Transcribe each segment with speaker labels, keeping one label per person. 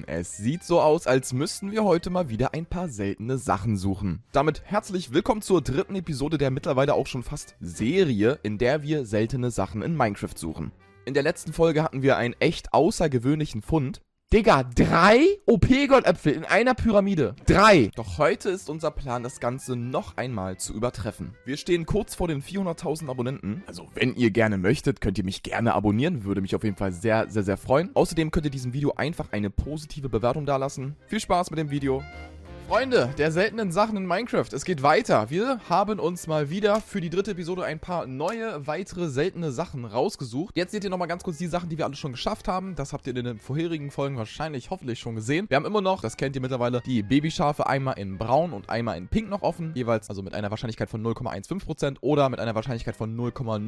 Speaker 1: Es sieht so aus, als müssten wir heute mal wieder ein paar seltene Sachen suchen. Damit herzlich willkommen zur dritten Episode der mittlerweile auch schon fast Serie, in der wir seltene Sachen in Minecraft suchen. In der letzten Folge hatten wir einen echt außergewöhnlichen Fund. Digga, 3 OP-Goldäpfel in einer Pyramide. 3! Doch heute ist unser Plan, das Ganze noch einmal zu übertreffen. Wir stehen kurz vor den 400.000 Abonnenten. Also, wenn ihr gerne möchtet, könnt ihr mich gerne abonnieren. Würde mich auf jeden Fall sehr, sehr, sehr freuen. Außerdem könnt ihr diesem Video einfach eine positive Bewertung dalassen. Viel Spaß mit dem Video. Freunde der seltenen Sachen in Minecraft, es geht weiter. Wir haben uns mal wieder für die dritte Episode ein paar neue, weitere seltene Sachen rausgesucht. Jetzt seht ihr nochmal ganz kurz die Sachen, die wir alle schon geschafft haben. Das habt ihr in den vorherigen Folgen wahrscheinlich, hoffentlich schon gesehen. Wir haben immer noch, das kennt ihr mittlerweile, die Babyschafe einmal in braun und einmal in pink noch offen. Jeweils also mit einer Wahrscheinlichkeit von 0,15% oder mit einer Wahrscheinlichkeit von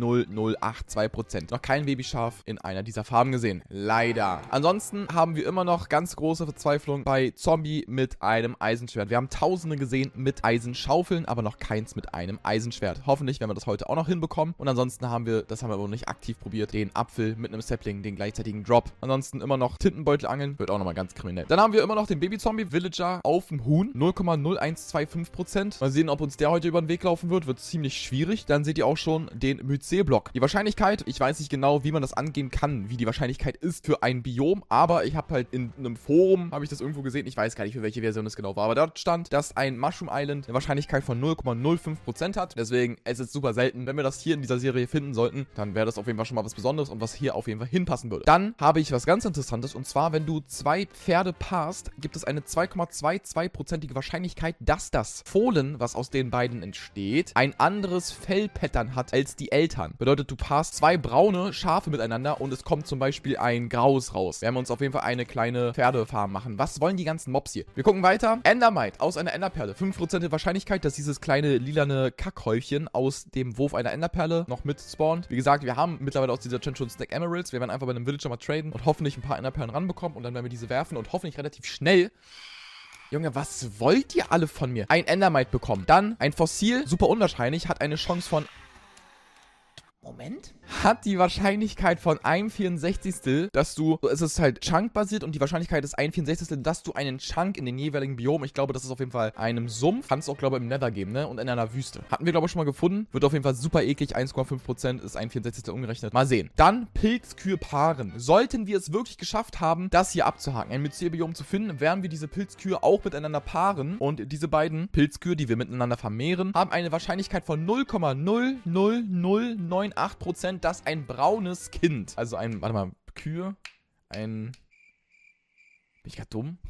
Speaker 1: 0,0082%. Noch kein Babyschaf in einer dieser Farben gesehen. Leider. Ansonsten haben wir immer noch ganz große Verzweiflung bei Zombie mit einem Eisenschwert. Wir haben Tausende gesehen mit Eisenschaufeln, aber noch keins mit einem Eisenschwert. Hoffentlich werden wir das heute auch noch hinbekommen. Und ansonsten haben wir, das haben wir aber noch nicht aktiv probiert, den Apfel mit einem Sapling, den gleichzeitigen Drop. Ansonsten immer noch Tintenbeutel angeln, wird auch nochmal ganz kriminell. Dann haben wir immer noch den Baby-Zombie-Villager auf dem Huhn, 0,0125%. Mal sehen, ob uns der heute über den Weg laufen wird ziemlich schwierig. Dann seht ihr auch schon den Mycel-Block. Die Wahrscheinlichkeit, ich weiß nicht genau, wie man das angehen kann, wie die Wahrscheinlichkeit ist für ein Biom, aber ich habe halt in einem Forum, habe ich das irgendwo gesehen, ich weiß gar nicht, für welche Version es genau war, aber dort stand, dass ein Mushroom Island eine Wahrscheinlichkeit von 0,05% hat. Deswegen, es ist super selten. Wenn wir das hier in dieser Serie finden sollten, dann wäre das auf jeden Fall schon mal was Besonderes und was hier auf jeden Fall hinpassen würde. Dann habe ich was ganz Interessantes und zwar, wenn du 2 Pferde paarst, gibt es eine 2,22%ige Wahrscheinlichkeit, dass das Fohlen, was aus den beiden entsteht, ein anderes Fellpattern hat als die Eltern. Bedeutet, du paarst 2 braune Schafe miteinander und es kommt zum Beispiel ein graues raus. Werden wir uns auf jeden Fall eine kleine Pferdefarm machen. Was wollen die ganzen Mobs hier? Wir gucken weiter. Endermite aus einer Enderperle. 5% Wahrscheinlichkeit, dass dieses kleine lilane Kackhäufchen aus dem Wurf einer Enderperle noch mit spawnt. Wie gesagt, wir haben mittlerweile aus dieser Challenge schon Stack Emeralds. Wir werden einfach bei einem Villager mal traden und hoffentlich ein paar Enderperlen ranbekommen und dann werden wir diese werfen und hoffentlich relativ schnell. Junge, was wollt ihr alle von mir? Ein Endermite bekommen. Dann ein Fossil, super unwahrscheinlich, hat eine Chance von... Moment? Hat die Wahrscheinlichkeit von 1/64, dass du, es ist halt Chunk-basiert und die Wahrscheinlichkeit ist 1/64, dass du einen Chunk in den jeweiligen Biom, ich glaube, das ist auf jeden Fall einem Sumpf, kann es auch, glaube ich, im Nether geben, ne? Und in einer Wüste. Hatten wir, glaube ich, schon mal gefunden. Wird auf jeden Fall super eklig, 1,5% ist 1/64 umgerechnet. Mal sehen. Dann Pilzkühe paaren. Sollten wir es wirklich geschafft haben, das hier abzuhaken, ein Mycel-Biom zu finden, werden wir diese Pilzkühe auch miteinander paaren und diese beiden Pilzkühe, die wir miteinander vermehren, haben eine Wahrscheinlichkeit von 0,00098%, dass ein braunes Kind, also ein, warte mal, Kühe, bin ich gerade dumm?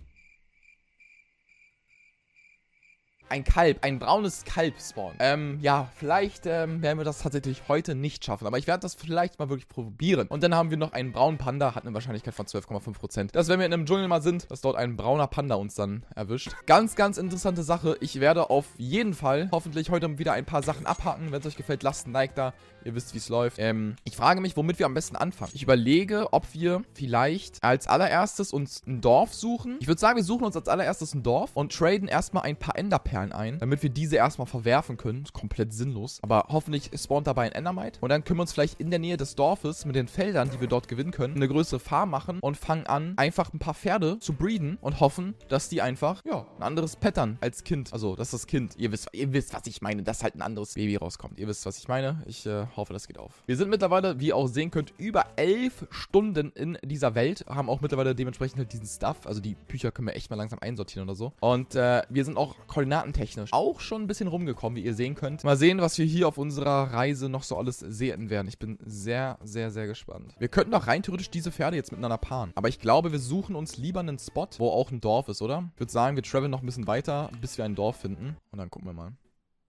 Speaker 1: Ein Kalb, ein braunes Kalb spawnen. Ja, vielleicht werden wir das tatsächlich heute nicht schaffen. Aber ich werde das vielleicht mal wirklich probieren. Und dann haben wir noch einen braunen Panda, hat eine Wahrscheinlichkeit von 12,5%. Das, wenn wir in einem Dschungel mal sind, dass dort ein brauner Panda uns dann erwischt. Ganz, ganz interessante Sache. Ich werde auf jeden Fall hoffentlich heute wieder ein paar Sachen abhaken. Wenn es euch gefällt, lasst ein Like da. Ihr wisst, wie es läuft. Ich frage mich, womit wir am besten anfangen. Ich überlege, ob wir vielleicht als allererstes uns ein Dorf suchen. Ich würde sagen, wir suchen uns als allererstes ein Dorf und traden erstmal ein paar Enderperlen ein, damit wir diese erstmal verwerfen können. Komplett sinnlos. Aber hoffentlich spawnt dabei ein Endermite. Und dann können wir uns vielleicht in der Nähe des Dorfes mit den Feldern, die wir dort gewinnen können, eine größere Farm machen und fangen an, einfach ein paar Pferde zu breeden und hoffen, dass die einfach, ja, ein anderes Pattern als Kind. Also, dass das Kind, ihr wisst, was ich meine, dass halt ein anderes Baby rauskommt. Ihr wisst, was ich meine. Ich hoffe, das geht auf. Wir sind mittlerweile, wie ihr auch sehen könnt, über 11 Stunden in dieser Welt. Haben auch mittlerweile dementsprechend halt diesen Stuff. Also, die Bücher können wir echt mal langsam einsortieren oder so. Und wir sind auch koordinatentechnisch auch schon ein bisschen rumgekommen, wie ihr sehen könnt. Mal sehen, was wir hier auf unserer Reise noch so alles sehen werden. Ich bin sehr, sehr, sehr gespannt. Wir könnten doch rein theoretisch diese Pferde jetzt miteinander paaren. Aber ich glaube, wir suchen uns lieber einen Spot, wo auch ein Dorf ist, oder? Ich würde sagen, wir traveln noch ein bisschen weiter, bis wir ein Dorf finden. Und dann gucken wir mal.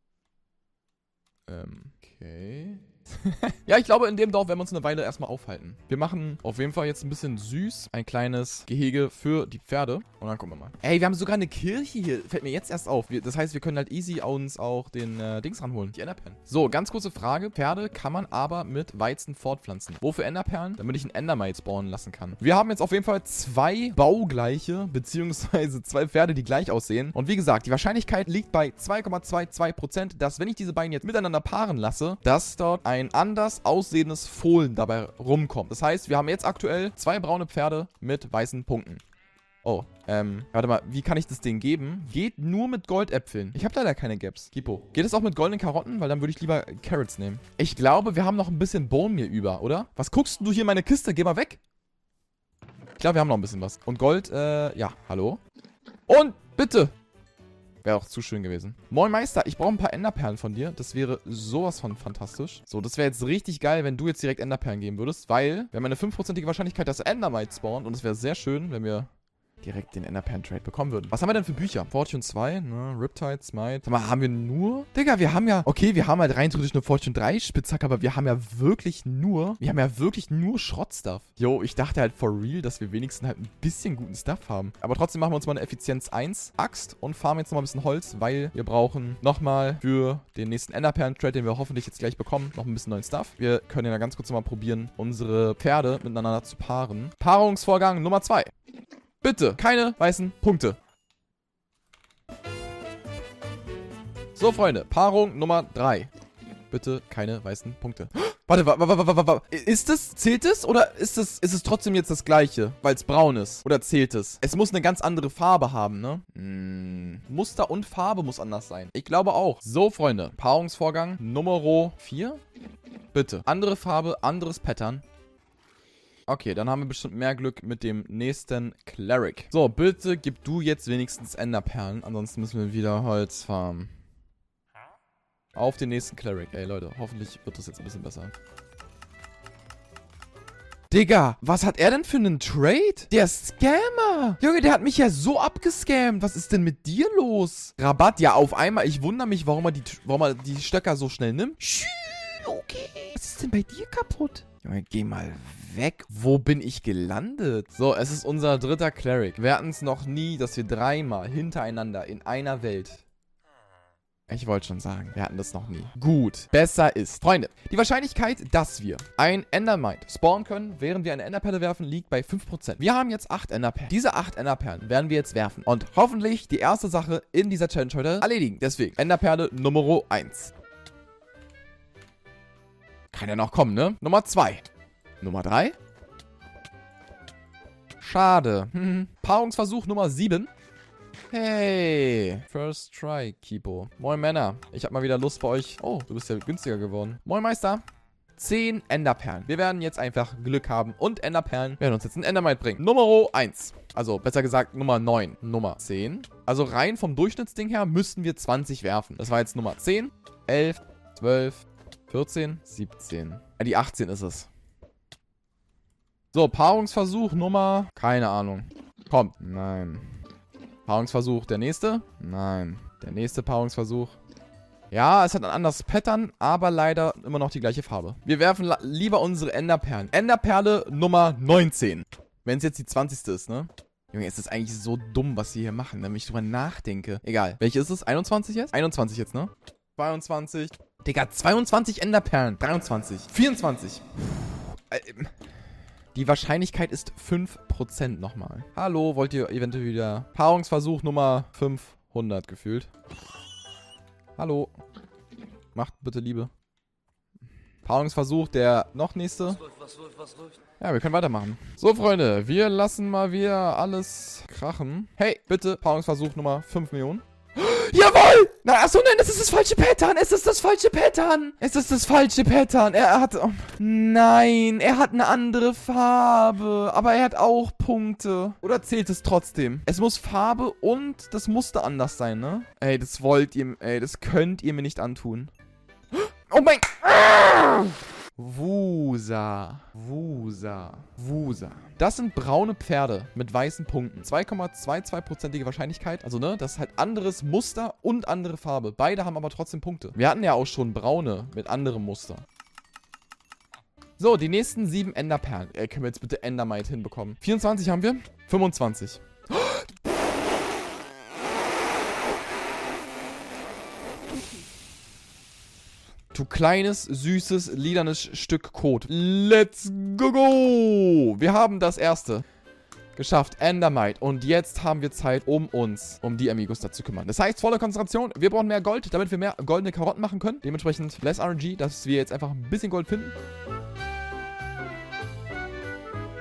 Speaker 1: Okay. Ja, ich glaube, in dem Dorf werden wir uns eine Weile erstmal aufhalten. Wir machen auf jeden Fall jetzt ein bisschen süß ein kleines Gehege für die Pferde. Und dann gucken wir mal. Ey, wir haben sogar eine Kirche hier. Fällt mir jetzt erst auf. Das heißt, wir können halt easy uns auch den Dings ranholen. Die Enderperlen. So, ganz kurze Frage. Pferde kann man aber mit Weizen fortpflanzen. Wofür Enderperlen? Damit ich einen Endermite spawnen lassen kann. Wir haben jetzt auf jeden Fall 2 baugleiche, beziehungsweise 2 Pferde, die gleich aussehen. Und wie gesagt, die Wahrscheinlichkeit liegt bei 2,22%, dass wenn ich diese beiden jetzt miteinander paaren lasse, dass dort ein anders aussehendes Fohlen dabei rumkommt. Das heißt, wir haben jetzt aktuell 2 braune Pferde mit weißen Punkten. Oh, warte mal, wie kann ich das Ding geben? Geht nur mit Goldäpfeln. Ich habe leider keine Gaps. Kipo. Geht es auch mit goldenen Karotten? Weil dann würde ich lieber Carrots nehmen. Ich glaube, wir haben noch ein bisschen Bone Meal über, oder? Was guckst du hier in meine Kiste? Geh mal weg. Ich glaube, wir haben noch ein bisschen was. Und Gold, ja, hallo? Und bitte. Wäre auch zu schön gewesen. Moin Meister, ich brauche ein paar Enderperlen von dir. Das wäre sowas von fantastisch. So, das wäre jetzt richtig geil, wenn du jetzt direkt Enderperlen geben würdest, weil wir haben eine 5%ige Wahrscheinlichkeit, dass Endermite spawnt. Und es wäre sehr schön, wenn wir direkt den Enderperlen-Trade bekommen würden. Was haben wir denn für Bücher? Fortune 2, ne? Riptide, Smite. Sag mal, haben wir nur... Digga, wir haben ja... Okay, wir haben halt rein theoretisch eine Fortune 3 Spitzhacke, aber wir haben ja wirklich nur... Wir haben ja wirklich nur Schrottstuff. Yo, ich dachte halt for real, dass wir wenigstens halt ein bisschen guten Stuff haben. Aber trotzdem machen wir uns mal eine Effizienz 1 Axt und farmen jetzt nochmal ein bisschen Holz, weil wir brauchen nochmal für den nächsten Enderperlen-Trade, den wir hoffentlich jetzt gleich bekommen, noch ein bisschen neuen Stuff. Wir können ja ganz kurz nochmal probieren, unsere Pferde miteinander zu paaren. Paarungsvorgang Nummer 2. Bitte, keine weißen Punkte. So, Freunde, Paarung Nummer 3. Bitte keine weißen Punkte. Warte. Ist es? Zählt es? Oder ist es trotzdem jetzt das Gleiche, weil es braun ist? Oder zählt es? Es muss eine ganz andere Farbe haben, ne? Muster und Farbe muss anders sein. Ich glaube auch. So, Freunde, Paarungsvorgang Nummer 4. Bitte. Andere Farbe, anderes Pattern. Okay, dann haben wir bestimmt mehr Glück mit dem nächsten Cleric. So, bitte gib du jetzt wenigstens Enderperlen. Ansonsten müssen wir wieder Holz farmen. Auf den nächsten Cleric. Ey, Leute, hoffentlich wird das jetzt ein bisschen besser. Digga, was hat er denn für einen Trade? Der Scammer. Junge, der hat mich ja so abgescammt. Was ist denn mit dir los? Rabatt, ja, auf einmal. Ich wundere mich, warum er die Stöcker so schnell nimmt. Okay. Was ist denn bei dir kaputt? Junge, geh mal weg. Wo bin ich gelandet? So, es ist unser dritter Cleric. Wir hatten es noch nie, dass wir 3-mal hintereinander in einer Welt... Ich wollte schon sagen, wir hatten das noch nie. Gut, besser ist. Freunde, die Wahrscheinlichkeit, dass wir ein Endermite spawnen können, während wir eine Enderperle werfen, liegt bei 5%. Wir haben jetzt 8 Enderperlen. Diese 8 Enderperlen werden wir jetzt werfen. Und hoffentlich die erste Sache in dieser Challenge heute erledigen. Deswegen, Enderperle Nummer 1. Kann ja noch kommen, ne? Nummer 2. Nummer 3. Schade. Paarungsversuch Nummer 7. Hey. First try, Kipo. Moin Männer. Ich hab mal wieder Lust bei euch. Oh, du bist ja günstiger geworden. Moin Meister. 10 Enderperlen. Wir werden jetzt einfach Glück haben und Enderperlen werden uns jetzt ein Endermite bringen. Nummer 1. Also besser gesagt Nummer 9. Nummer 10. Also rein vom Durchschnittsding her müssten wir 20 werfen. Das war jetzt Nummer 10, 11, 12, 14, 17. Ja, die 18 ist es. So, Paarungsversuch Nummer... Keine Ahnung. Kommt. Nein. Paarungsversuch. Der nächste? Nein. Der nächste Paarungsversuch. Ja, es hat ein anderes Pattern, aber leider immer noch die gleiche Farbe. Wir werfen lieber unsere Enderperlen. Enderperle Nummer 19. Wenn es jetzt die 20. ist, ne? Junge, es ist eigentlich so dumm, was sie hier machen, wenn ich drüber nachdenke. Egal. Welche ist es? 21 jetzt? 21 jetzt, ne? 22. Digga, 22 Enderperlen. 23. 24. Die Wahrscheinlichkeit ist 5% nochmal. Hallo, wollt ihr eventuell wieder... Paarungsversuch Nummer 500 gefühlt. Hallo. Macht bitte Liebe. Paarungsversuch, der noch nächste. Was läuft? Ja, wir können weitermachen. So, Freunde, wir lassen mal wieder alles krachen. Hey, bitte, Paarungsversuch Nummer 5 Millionen. Jawohl! Na, achso, nein, das ist das falsche Pattern. Es ist das falsche Pattern. Es ist das falsche Pattern. Er hat... Oh, nein, er hat eine andere Farbe. Aber er hat auch Punkte. Oder zählt es trotzdem? Es muss Farbe und das Muster anders sein, ne? Ey, das wollt ihr... Ey, das könnt ihr mir nicht antun. Oh mein... Wusa. Das sind braune Pferde mit weißen Punkten. 2,22%ige Wahrscheinlichkeit. Also, ne, das ist halt anderes Muster und andere Farbe. Beide haben aber trotzdem Punkte. Wir hatten ja auch schon braune mit anderem Muster. So, die nächsten 7 Enderperlen. Können wir jetzt bitte Endermite hinbekommen? 24 haben wir. 25. Du kleines, süßes, lilanes Stück Kot. Let's go! Wir haben das erste geschafft. Endermite. Und jetzt haben wir Zeit, um die Amigos da zu kümmern. Das heißt, volle Konzentration. Wir brauchen mehr Gold, damit wir mehr goldene Karotten machen können. Dementsprechend less RNG, dass wir jetzt einfach ein bisschen Gold finden.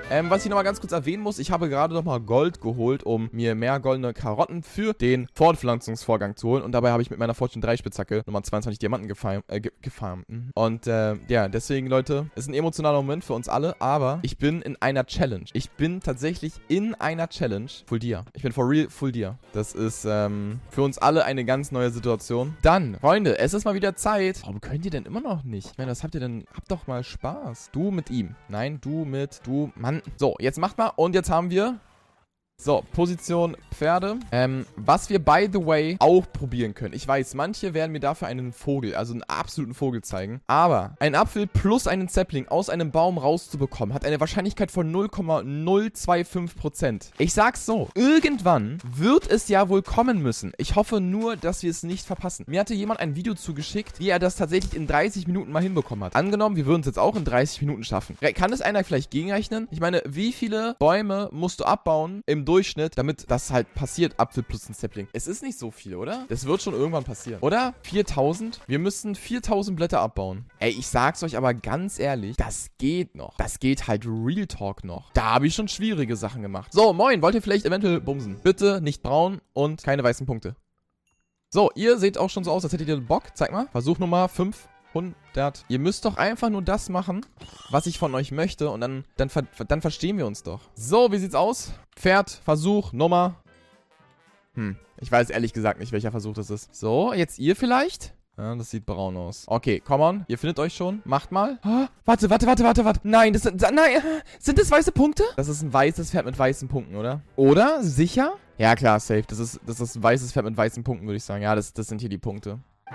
Speaker 1: Was ich nochmal ganz kurz erwähnen muss, ich habe gerade nochmal Gold geholt, um mir mehr goldene Karotten für den Fortpflanzungsvorgang zu holen. Und dabei habe ich mit meiner Fortune 3 Spitzhacke nochmal 22 Diamanten gefarmt. Und ja, deswegen, Leute, ist ein emotionaler Moment für uns alle, aber ich bin in einer Challenge. Ich bin tatsächlich in einer Challenge. Full Dia. Ich bin for real Full Dia. Das ist für uns alle eine ganz neue Situation. Dann, Freunde, es ist mal wieder Zeit. Warum könnt ihr denn immer noch nicht? Ich meine, was habt ihr denn? Habt doch mal Spaß. Du mit ihm. Nein, du. Mann. So, jetzt macht mal. Und jetzt haben wir... So, Position Pferde. Was wir, by the way, auch probieren können. Ich weiß, manche werden mir dafür einen Vogel, also einen absoluten Vogel zeigen. Aber ein Apfel plus einen Sapling aus einem Baum rauszubekommen, hat eine Wahrscheinlichkeit von 0,025%. Ich sag's so, irgendwann wird es ja wohl kommen müssen. Ich hoffe nur, dass wir es nicht verpassen. Mir hatte jemand ein Video zugeschickt, wie er das tatsächlich in 30 Minuten mal hinbekommen hat. Angenommen, wir würden es jetzt auch in 30 Minuten schaffen. Kann es einer vielleicht gegenrechnen? Ich meine, wie viele Bäume musst du abbauen im Durchschnitt, damit das halt passiert, Apfel plus ein Sapling. Es ist nicht so viel, oder? Das wird schon irgendwann passieren. Oder? 4000? Wir müssen 4000 Blätter abbauen. Ey, ich sag's euch aber ganz ehrlich, das geht noch. Das geht halt Real Talk noch. Da habe ich schon schwierige Sachen gemacht. So, moin, wollt ihr vielleicht eventuell bumsen? Bitte nicht braun und keine weißen Punkte. So, ihr seht auch schon so aus, als hättet ihr Bock. Zeig mal. Versuch Nummer 5. 100. Ihr müsst doch einfach nur das machen, was ich von euch möchte und dann verstehen wir uns doch. So, wie sieht's aus? Pferd, Versuch, Nummer. Ich weiß ehrlich gesagt nicht, welcher Versuch das ist. So, jetzt ihr vielleicht? Ja, das sieht braun aus. Okay, come on. Ihr findet euch schon. Macht mal. Oh, warte. Nein, sind das weiße Punkte? Das ist ein weißes Pferd mit weißen Punkten, oder? Oder? Sicher? Ja, klar, safe. Das ist ein weißes Pferd mit weißen Punkten, würde ich sagen. Ja, das sind hier die Punkte.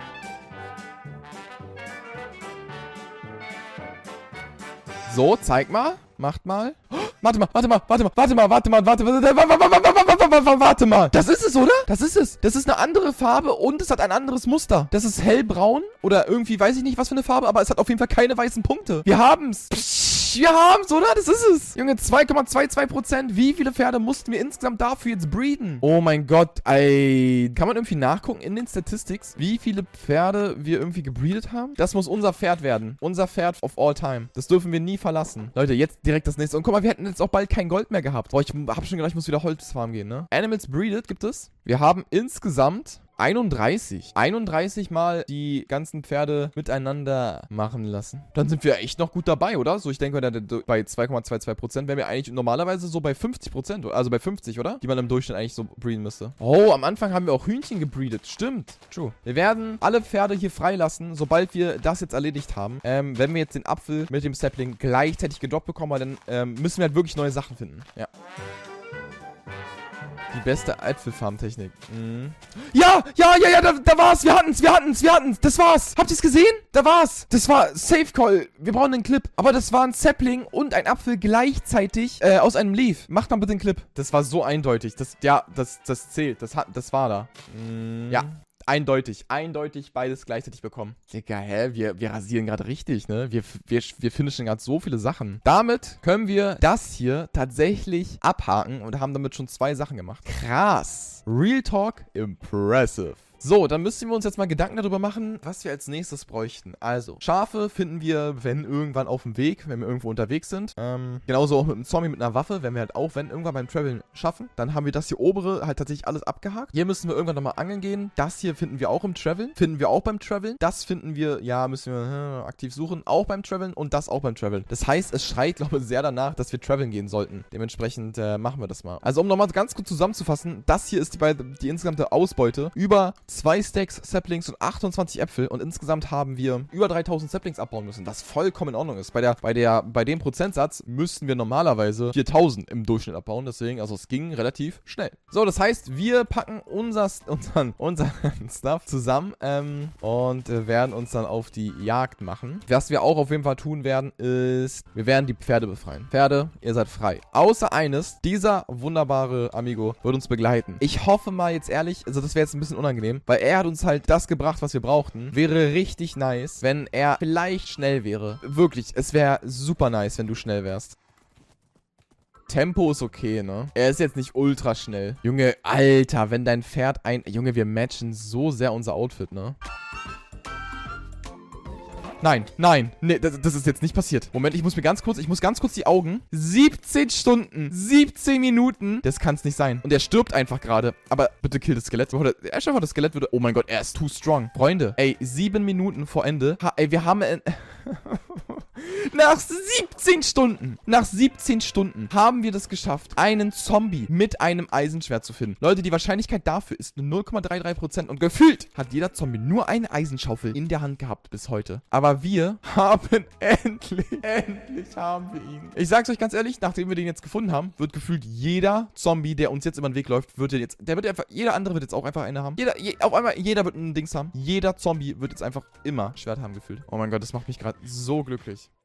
Speaker 1: So, zeig mal. Macht mal. Oh, warte mal. Das ist es, oder? Das ist es. Das ist eine andere Farbe und es hat ein anderes Muster. Das ist hellbraun oder irgendwie, weiß ich nicht, was für eine Farbe, aber es hat auf jeden Fall keine weißen Punkte. Wir haben's. Wir haben's, oder? Das ist es. Junge, 2,22%. Wie viele Pferde mussten wir insgesamt dafür jetzt breeden? Oh mein Gott, ey. Kann man irgendwie nachgucken in den Statistics, wie viele Pferde wir irgendwie gebreedet haben? Das muss unser Pferd werden. Unser Pferd of all time. Das dürfen wir nie verlassen. Leute, jetzt direkt das nächste. Und guck mal, wir hätten jetzt auch bald kein Gold mehr gehabt. Boah, ich hab schon gedacht, ich muss wieder Holzfarm gehen, ne? Animals breeded gibt es. Wir haben insgesamt 31 Mal die ganzen Pferde miteinander machen lassen. Dann sind wir echt noch gut dabei, oder? So, ich denke, bei 2,22% wären wir eigentlich normalerweise so bei 50%, also bei 50, oder? Die man im Durchschnitt eigentlich so breeden müsste. Oh, am Anfang haben wir auch Hühnchen gebreedet. Stimmt. True. Wir werden alle Pferde hier freilassen, sobald wir das jetzt erledigt haben. Wenn wir jetzt den Apfel mit dem Sapling gleichzeitig gedroppt bekommen, weil dann müssen wir halt wirklich neue Sachen finden. Ja. Die beste Apfelfarm-Technik. Ja, da war's. Wir hatten's. Das war's. Habt ihr's gesehen? Da war's. Das war Safe Call. Wir brauchen einen Clip. Aber das war ein Sapling und ein Apfel gleichzeitig aus einem Leaf. Macht mal bitte einen Clip. Das war so eindeutig. Das zählt. Das war da. Ja. Eindeutig beides gleichzeitig bekommen. Digga, wir rasieren gerade richtig, ne? Wir finishen gerade so viele Sachen. Damit können wir das hier tatsächlich abhaken und haben damit schon 2 Sachen gemacht. Krass. Real Talk, impressive. So, dann müssen wir uns jetzt mal Gedanken darüber machen, was wir als nächstes bräuchten. Also, Schafe finden wir, wenn irgendwann auf dem Weg, wenn wir irgendwo unterwegs sind. Genauso auch mit einem Zombie mit einer Waffe, wenn wir halt auch, wenn irgendwann beim Traveln schaffen. Dann haben wir das hier obere halt tatsächlich alles abgehakt. Hier müssen wir irgendwann nochmal angeln gehen. Das hier finden wir auch im Traveln. Finden wir auch beim Traveln. Das finden wir, ja, müssen wir aktiv suchen, auch beim Traveln und das auch beim Traveln. Das heißt, es schreit, glaube ich, sehr danach, dass wir traveln gehen sollten. Dementsprechend machen wir das mal. Also, um nochmal ganz kurz zusammenzufassen, das hier ist die insgesamte Ausbeute. Über 2 Stacks Saplings und 28 Äpfel und insgesamt haben wir über 3000 Saplings abbauen müssen, was vollkommen in Ordnung ist. Bei dem Prozentsatz müssten wir normalerweise 4000 im Durchschnitt abbauen, deswegen, also es ging relativ schnell. So, das heißt, wir packen unseren Stuff zusammen und werden uns dann auf die Jagd machen. Was wir auch auf jeden Fall tun werden, ist, wir werden die Pferde befreien. Pferde, ihr seid frei. Außer eines, dieser wunderbare Amigo wird uns begleiten. Ich hoffe mal jetzt ehrlich, also das wäre jetzt ein bisschen unangenehm, weil er hat uns halt das gebracht, was wir brauchten. Wäre richtig nice, wenn er vielleicht schnell wäre. Wirklich, es wäre super nice, wenn du schnell wärst. Tempo ist okay, ne? Er ist jetzt nicht ultra schnell. Junge, Alter, wenn dein Pferd Junge, wir matchen so sehr unser Outfit, ne? Nein, nein. Nee, das ist jetzt nicht passiert. Moment, ich muss ganz kurz die Augen. 17 Stunden. 17 Minuten. Das kann es nicht sein. Und er stirbt einfach gerade. Aber bitte kill das Skelett. Er schafft das Skelett würde... Oh mein Gott, er ist too strong. Freunde, ey, 7 Minuten vor Ende. Ey, wir haben... Nach 17 Stunden haben wir das geschafft, einen Zombie mit einem Eisenschwert zu finden. Leute, die Wahrscheinlichkeit dafür ist nur 0,33% und gefühlt hat jeder Zombie nur eine Eisenschaufel in der Hand gehabt bis heute. Aber wir haben endlich haben wir ihn. Ich sag's euch ganz ehrlich, nachdem wir den jetzt gefunden haben, wird gefühlt jeder Zombie, der uns jetzt über den Weg läuft, jeder andere wird jetzt auch einfach eine haben. Jeder wird ein Dings haben. Jeder Zombie wird jetzt einfach immer Schwert haben gefühlt. Oh mein Gott, das macht mich gerade so glücklich.